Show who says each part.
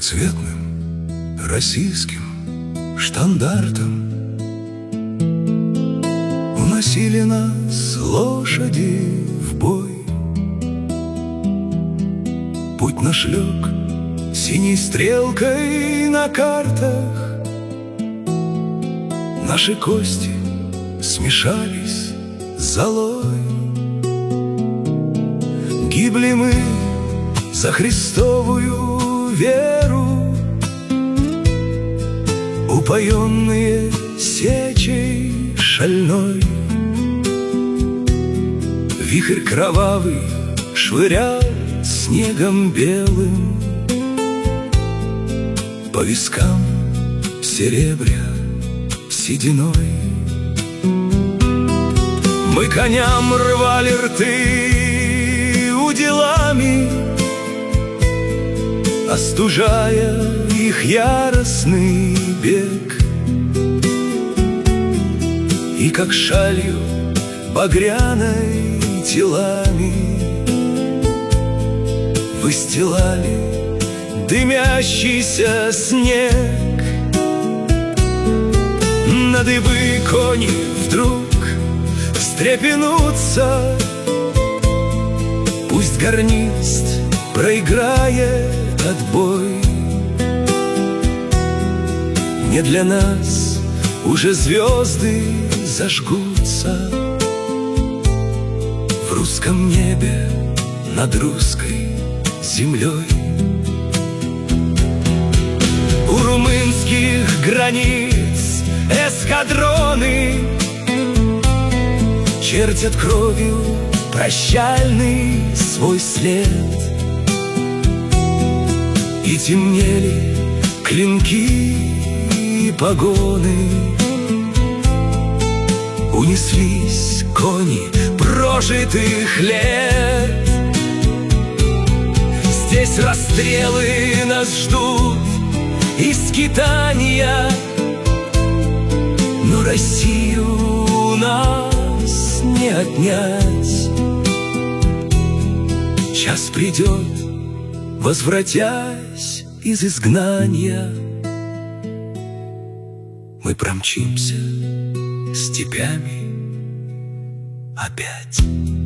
Speaker 1: трехцветным российским штандартом уносили нас лошади в бой. Путь наш лег синей стрелкой на картах, наши кости смешались с золой. Гибли мы за Христовую веру, упоенные сечей шальной. Вихрь кровавый швырял снегом белым по вискам, серебря сединой. Мы коням рвали рты уделами, остужая их яростный бег. И как шалью багряной телами выстилали дымящийся снег. На дыбы кони вдруг встрепенутся, пусть гарнист проиграет отбой. Не для нас уже звезды зажгутся в русском небе над русской землей. У румынских границ эскадроны чертят кровью прощальный свой след. И темнели клинки и погоны, унеслись кони прожитых лет. Здесь расстрелы нас ждут и скитания, но Россию у нас не отнять. Час придет, возвратясь из изгнания, мы промчимся степями опять.